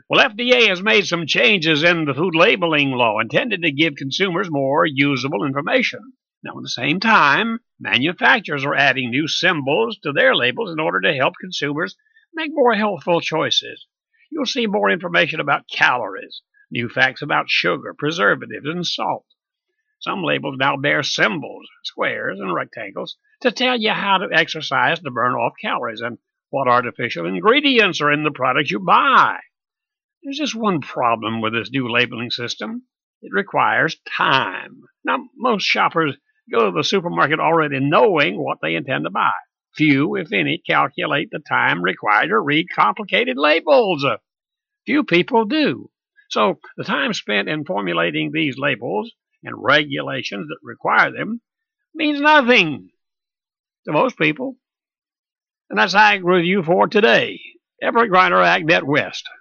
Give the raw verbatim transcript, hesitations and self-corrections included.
Well, F D A has made some changes in the food labeling law intended to give consumers more usable information. Now, at the same time, manufacturers are adding new symbols to their labels in order to help consumers make more healthful choices. You'll see more information about calories, new facts about sugar, preservatives, and salt. Some labels now bear symbols, squares and rectangles, to tell you how to exercise to burn off calories and what artificial ingredients are in the products you buy. There's just one problem with this new labeling system. It requires time. Now, most shoppers go to the supermarket already knowing what they intend to buy. Few, if any, calculate the time required to read complicated labels. Few people do. So the time spent in formulating these labels and regulations that require them means nothing to most people. And that's Ag Review for today. Everett Griner, AgNet West.